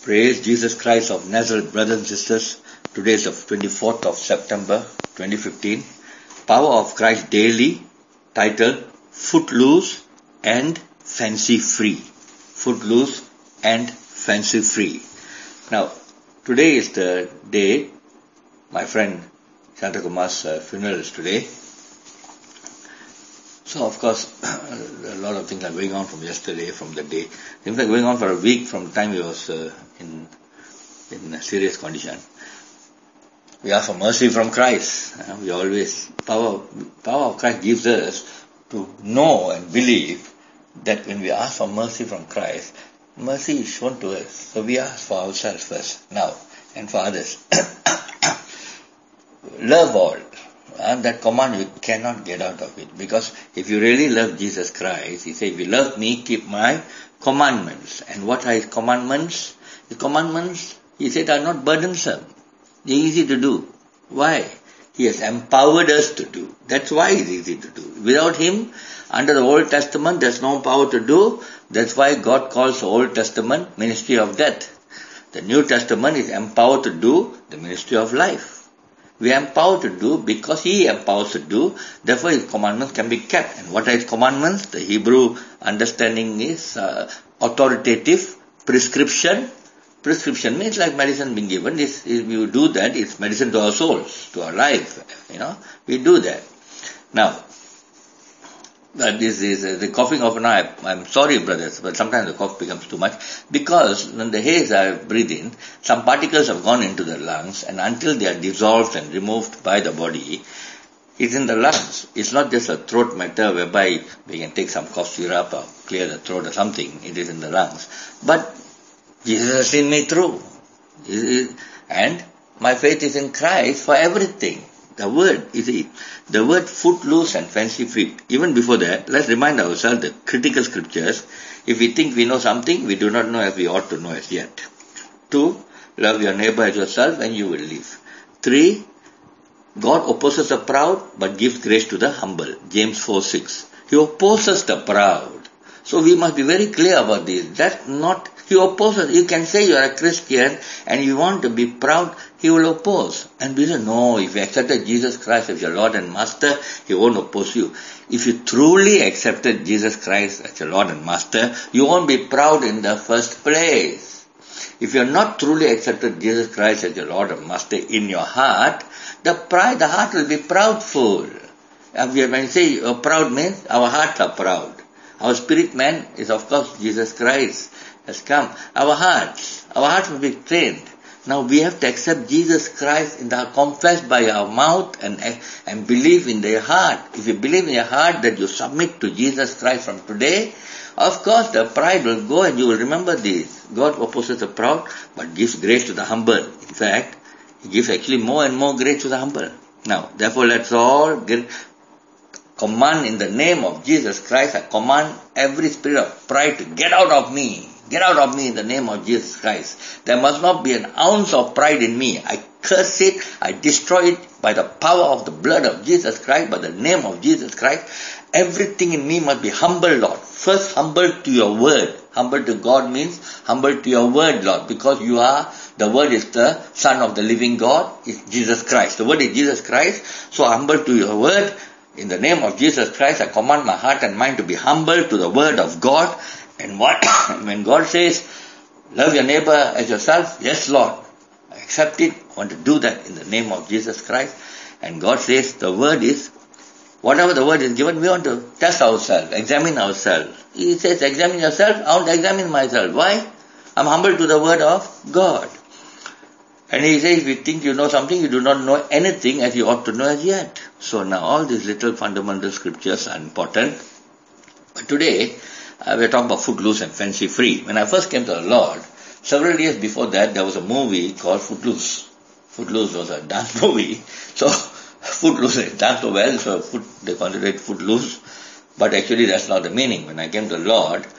Praise Jesus Christ of Nazareth, brothers and sisters. Today is the 24th of September 2015. Power of Christ Daily, titled Footloose and Fancy Free. Footloose and Fancy Free. Now, today is the day my friend Santa Kumar's funeral is today. So, of course, a lot of things are going on from yesterday, from the day. Things are going on for a week from the time he was in a serious condition. We ask for mercy from Christ. We always, power of Christ gives us to know and believe that when we ask for mercy from Christ, mercy is shown to us. So we ask for ourselves first, now, and for others. Love all. And that command, you cannot get out of it. Because if you really love Jesus Christ, he said, if you love me, keep my commandments. And what are his commandments? The commandments, he said, are not burdensome. They're easy to do. Why? He has empowered us to do. That's why it's easy to do. Without him, under the Old Testament, there's no power to do. That's why God calls the Old Testament ministry of death. The New Testament is empowered to do the ministry of life. We are empowered to do because he empowers to do. Therefore, his commandments can be kept. And what are his commandments? The Hebrew understanding is authoritative prescription. Prescription means like medicine being given. If you do that, it's medicine to our souls, to our life. We do that. Now, this is the coughing of an eye. I'm sorry, brothers, but sometimes the cough becomes too much because when the haze I breathe in, some particles have gone into the lungs, and until they are dissolved and removed by the body, it's in the lungs. It's not just a throat matter whereby we can take some cough syrup or clear the throat or something. It is in the lungs. But Jesus has seen me through. And my faith is in Christ for everything. The word, the word footloose and fancy free. Even before that, let's remind ourselves the critical scriptures. If we think we know something, we do not know as we ought to know as yet. 2, love your neighbor as yourself and you will live. 3, God opposes the proud but gives grace to the humble. James 4:6. He opposes the proud. So we must be very clear about this. That's not, he opposes. You can say you are a Christian and you want to be proud, he will oppose. And we say, no, if you accepted Jesus Christ as your Lord and Master, he won't oppose you. If you truly accepted Jesus Christ as your Lord and Master, you won't be proud in the first place. If you are not truly accepted Jesus Christ as your Lord and Master in your heart, the heart will be proudful. When you say proud means, our hearts are proud. Our spirit man is, of course, Jesus Christ has come. Our hearts will be trained. Now we have to accept Jesus Christ confess by our mouth and believe in their heart. If you believe in your heart that you submit to Jesus Christ from today, of course the pride will go and you will remember this. God opposes the proud but gives grace to the humble. In fact, he gives actually more and more grace to the humble. Now, therefore, let's all command in the name of Jesus Christ. I command every spirit of pride to get out of me. Get out of me in the name of Jesus Christ. There must not be an ounce of pride in me. I curse it. I destroy it by the power of the blood of Jesus Christ, by the name of Jesus Christ. Everything in me must be humble, Lord. First, humble to your word. Humble to God means humble to your word, Lord, because the word is the Son of the living God, is Jesus Christ. The word is Jesus Christ. So humble to your word. In the name of Jesus Christ, I command my heart and mind to be humble to the word of God. And when God says, love your neighbor as yourself, yes, Lord, I accept it. I want to do that in the name of Jesus Christ. And God says, the word is, whatever the word is given, we want to test ourselves, examine ourselves. He says, examine yourself. I want to examine myself. Why? I'm humble to the word of God. And he says, if you think you know something, you do not know anything as you ought to know as yet. So now all these little fundamental scriptures are important. But today, we're talking about footloose and fancy free. When I first came to the Lord, several years before that, there was a movie called Footloose. Footloose was a dance movie. So, Footloose, dance so well, so they consider it footloose. But actually that's not the meaning. When I came to the Lord,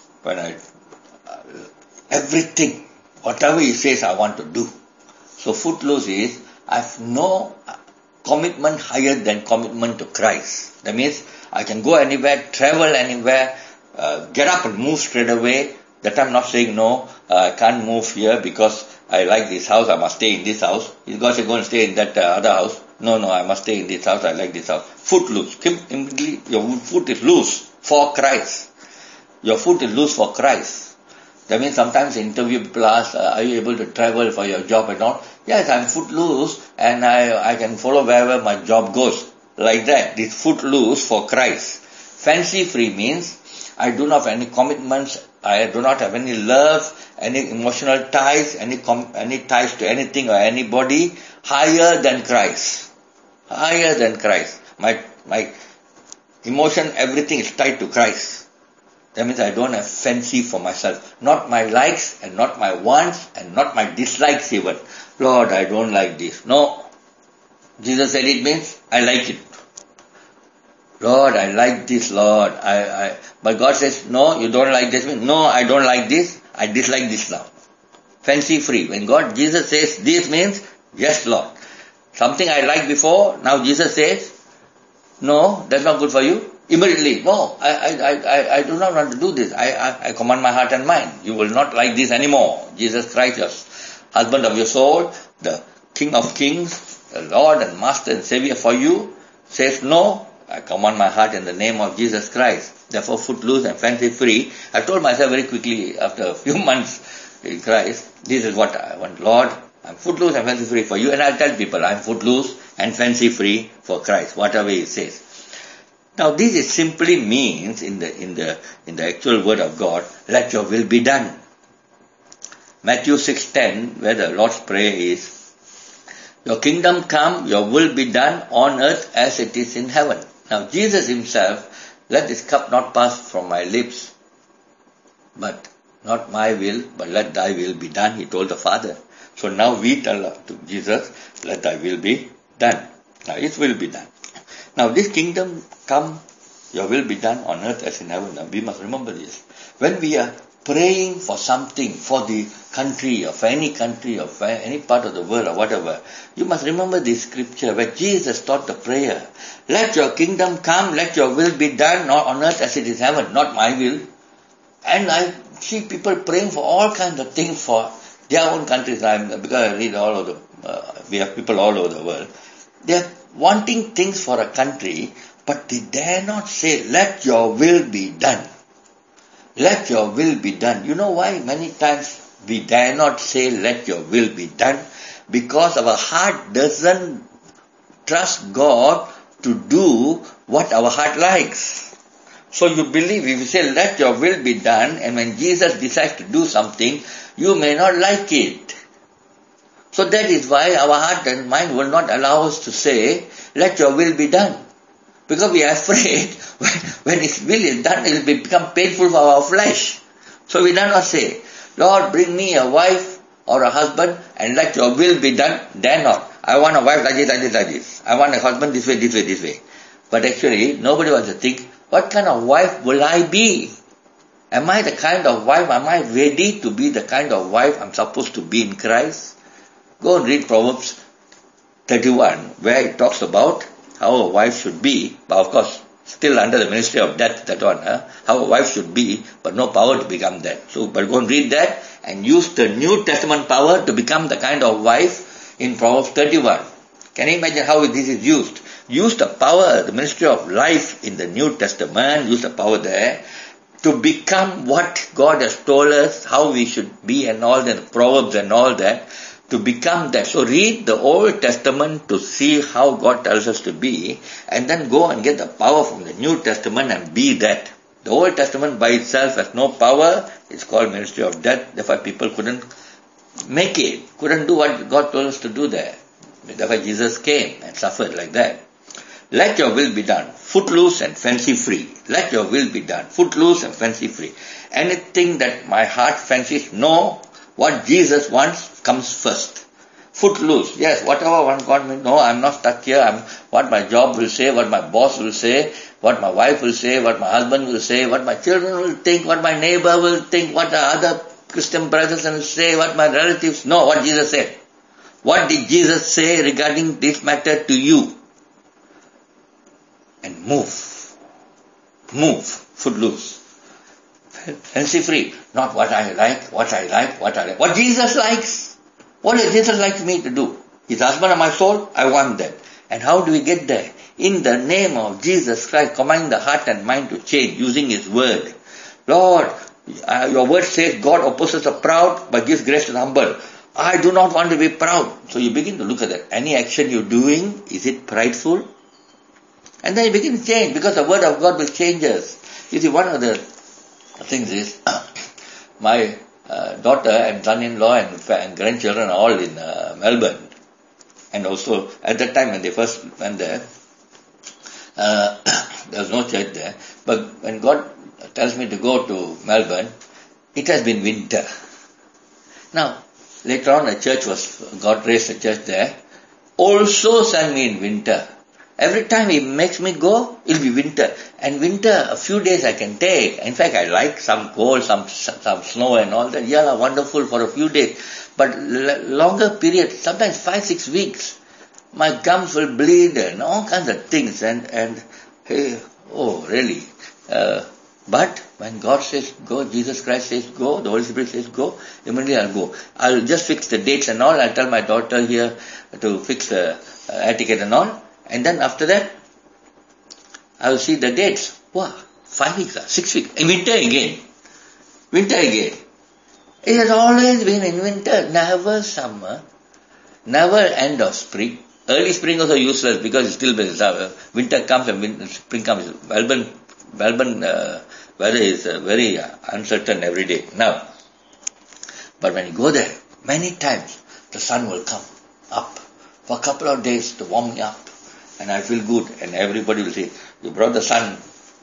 everything, whatever he says, I want to do. So footloose is, I have no commitment higher than commitment to Christ. That means I can go anywhere, travel anywhere, get up and move straight away. That time not saying, no, I can't move here because I like this house, I must stay in this house. If God said, go and stay in that other house, no, I must stay in this house, I like this house. Foot loose. Immediately, your foot is loose for Christ. Your foot is loose for Christ. That means sometimes interview people ask, are you able to travel for your job and all? Yes, I'm foot loose and I can follow wherever my job goes. Like that, this foot loose for Christ. Fancy free means I do not have any commitments, I do not have any love, any emotional ties, any ties to anything or anybody higher than Christ. Higher than Christ. My emotion, everything is tied to Christ. That means I don't have fancy for myself. Not my likes and not my wants and not my dislikes even. Lord, I don't like this. No. Jesus said it means I like it. Lord, I like this, Lord. But God says, no, you don't like this. No, I don't like this. I dislike this now. Fancy free. When Jesus says this means, yes, Lord. Something I liked before, now Jesus says, no, that's not good for you. Immediately, no, I do not want to do this. I command my heart and mind. You will not like this anymore. Jesus Christ, your husband of your soul, the King of Kings, the Lord and Master and Savior for you, says no. I command my heart in the name of Jesus Christ. Therefore, footloose and fancy free. I told myself very quickly after a few months in Christ, this is what I want. Lord, I'm footloose and fancy free for you. And I'll tell people, I'm footloose and fancy free for Christ, whatever He says. Now, this is simply means in the actual word of God, let your will be done. Matthew 6:10, where the Lord's Prayer is, your kingdom come, your will be done on earth as it is in heaven. Now, Jesus Himself, let this cup not pass from my lips, but not my will, but let thy will be done, He told the Father. So now we tell to Jesus, let thy will be done. Now, His will be done. Now, this kingdom come, your will be done on earth as in heaven. Now, we must remember this. When we are praying for something, for the country or for any part of the world or whatever, you must remember this scripture where Jesus taught the prayer. Let your kingdom come, let your will be done, not on earth as it is in heaven, not my will. And I see people praying for all kinds of things for their own countries. Because I read all over we have people all over the world. They are wanting things for a country, but they dare not say, let your will be done. Let your will be done. You know why many times we dare not say, let your will be done? Because our heart doesn't trust God to do what our heart likes. So you believe, if you say, let your will be done, and when Jesus decides to do something, you may not like it. So that is why our heart and mind will not allow us to say, let your will be done. Because we are afraid when His will is done, it will become painful for our flesh. So we do not say, Lord, bring me a wife or a husband and let your will be done. Dare not. I want a wife like this, like this, like this. I want a husband this way, this way, this way. But actually, nobody wants to think, what kind of wife will I be? Am I the kind of wife, am I ready to be the kind of wife I'm supposed to be in Christ? Go and read Proverbs 31, where it talks about how a wife should be, but of course, still under the ministry of death, that one, how a wife should be, but no power to become that. So, but go and read that and use the New Testament power to become the kind of wife in Proverbs 31. Can you imagine how this is used? Use the power, the ministry of life in the New Testament, use the power there to become what God has told us, how we should be and all that, Proverbs and all that, to become that. So read the Old Testament to see how God tells us to be, and then go and get the power from the New Testament and be that. The Old Testament by itself has no power. It's called ministry of death. Therefore people couldn't make it, couldn't do what God told us to do there. Therefore Jesus came and suffered like that. Let your will be done, footloose and fancy free. Let your will be done, footloose and fancy free. Anything that my heart fancies, no, what Jesus wants comes first. Footloose, yes, whatever one God may know, I'm not stuck here. What my job will say, what my boss will say, what my wife will say, what my husband will say, what my children will think, what my neighbor will think, what the other Christian brothers will say, what my relatives know, what Jesus said. What did Jesus say regarding this matter to you? And move, footloose, fancy free. Not what I like. What Jesus likes. What does Jesus like me to do? He's the husband of my soul. I want that. And how do we get there? In the name of Jesus Christ, command the heart and mind to change using His word. Lord, your word says God opposes the proud but gives grace to the humble. I do not want to be proud. So you begin to look at that. Any action you're doing, is it prideful? And then you begin to change because the word of God will change us. You see, one of the things is, my daughter and son-in-law and grandchildren are all in Melbourne. And also, at that time when they first went there, there was no church there. But when God tells me to go to Melbourne, it has been winter. Now, later on God raised a church there, also sent me in winter. Every time He makes me go, it'll be winter. And winter, a few days I can take. In fact, I like some cold, some snow and all that. Yeah, wonderful for a few days. But longer period, sometimes 5-6 weeks, my gums will bleed and all kinds of things. And hey, oh, really? But when God says go, Jesus Christ says go, the Holy Spirit says go, immediately I'll go. I'll just fix the dates and all. I'll tell my daughter here to fix the etiquette and all. And then after that, I will see the dates. Wow, 5 weeks, 6 weeks. Winter again. It has always been in winter, never summer, never end of spring. Early spring also useless because it's still winter comes and spring comes. Melbourne weather is very uncertain every day. Now, but when you go there, many times the sun will come up for a couple of days to warm me up. And I feel good, and everybody will say, you brought the sun,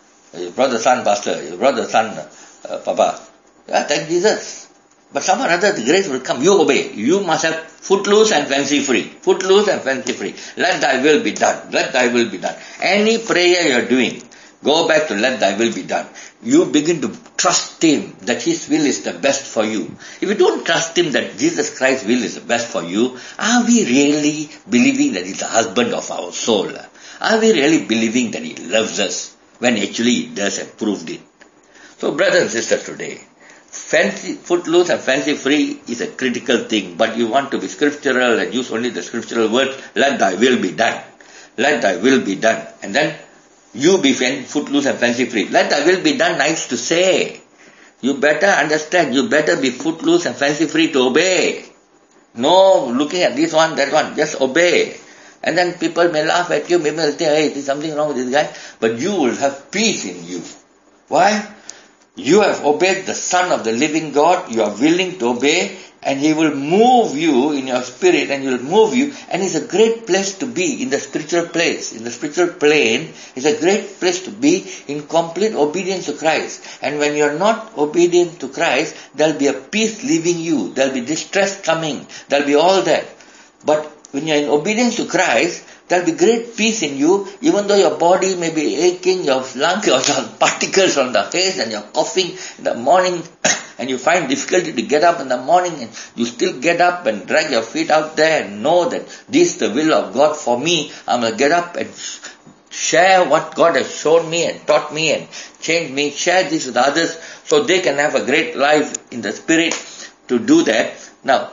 Pastor, you brought the sun, Papa. Yeah, thank Jesus. But somehow or other the grace will come. You obey. You must have footloose and fancy free. Footloose and fancy free. Let thy will be done. Let thy will be done. Any prayer you are doing, go back to let thy will be done. You begin to trust Him that His will is the best for you. If you don't trust Him that Jesus Christ's will is the best for you, are we really believing that He's the husband of our soul? Are we really believing that He loves us when actually He does and proved it? So brothers and sisters today, footloose and fancy free is a critical thing, but you want to be scriptural and use only the scriptural words, let thy will be done. Let thy will be done. And then you be footloose and fancy free. Let thy will be done, nice to say. You better understand, you better be footloose and fancy free to obey. No looking at this one, that one, just obey. And then people may laugh at you, maybe they'll say, hey, there's something wrong with this guy. But you will have peace in you. Why? You have obeyed the Son of the living God, you are willing to obey, and He will move you in your spirit, and He will move you, and it's a great place to be in the spiritual place. In the spiritual plane, it's a great place to be in complete obedience to Christ. And when you are not obedient to Christ, there'll be a peace leaving you, there'll be distress coming, there'll be all that. But when you are in obedience to Christ, there'll be great peace in you, even though your body may be aching, your lungs, your particles on the face, and you're coughing in the morning, and you find difficulty to get up in the morning, and you still get up and drag your feet out there and know that this is the will of God for me. I'm going to get up and share what God has shown me and taught me and changed me, share this with others so they can have a great life in the spirit to do that. Now,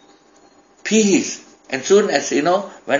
peace. And soon as, when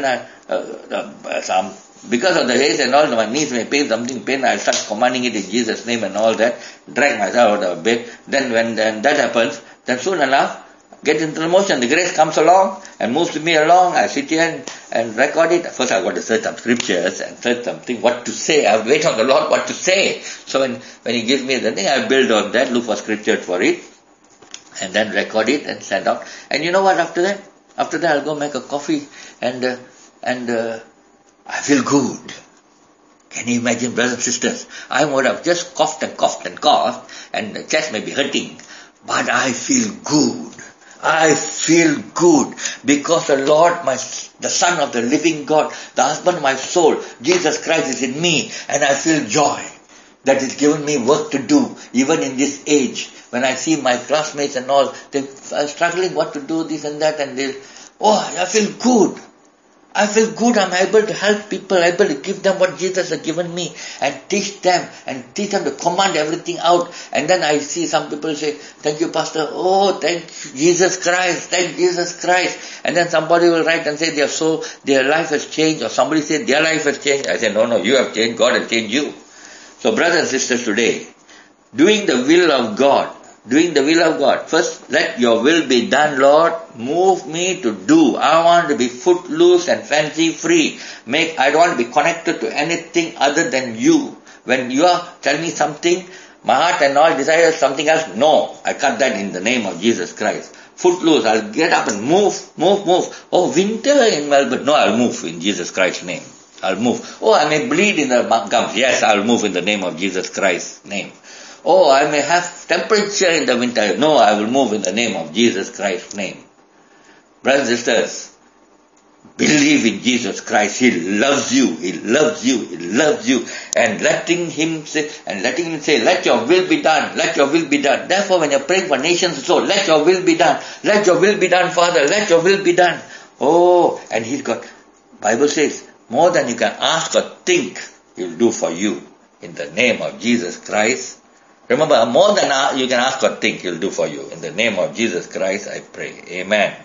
because of the haze and all, my knees may pain, I'll start commanding it in Jesus' name and all that, drag myself out of bed. Then when that happens, then soon enough, get into the motion, the grace comes along and moves me along. I sit here and record it. First I've got to search some scriptures and search something, what to say. I wait on the Lord what to say. So when He gives me the thing, I build on that, look for scripture for it, and then record it and send out. And you know what after that? After that, I'll go make a coffee and I feel good. Can you imagine, brothers and sisters? I would have just coughed and the chest may be hurting, but I feel good. I feel good because the Lord, the Son of the living God, the husband of my soul, Jesus Christ is in me, and I feel joy that He's given me work to do, even in this age. When I see my classmates and all, they are struggling what to do, this and that, and I feel good. I feel good. I'm able to help people, able to give them what Jesus has given me and teach them to command everything out. And then I see some people say, thank you, Pastor. Oh, thank Jesus Christ. Thank Jesus Christ. And then somebody will write and say their life has changed, or somebody say their life has changed. I say, no, you have changed. God has changed you. So brothers and sisters, today, doing the will of God. First, let your will be done, Lord. Move me to do. I want to be footloose and fancy free. I don't want to be connected to anything other than you. When you are telling me something, my heart and all desires something else, no. I cut that in the name of Jesus Christ. Footloose, I'll get up and move. Oh, winter in Melbourne. No, I'll move in Jesus Christ's name. I'll move. Oh, I may bleed in the gums. Yes, I'll move in the name of Jesus Christ's name. Oh, I may have temperature in the winter. No, I will move in the name of Jesus Christ's name. Brothers and sisters, believe in Jesus Christ. He loves you. And letting him say, let your will be done. Therefore, when you're praying for nations, so let your will be done. Let your will be done, Father. Let your will be done. Oh, and Bible says, more than you can ask or think, he'll do for you. In the name of Jesus Christ. Remember, more than you can ask or think, he'll do for you. In the name of Jesus Christ, I pray. Amen.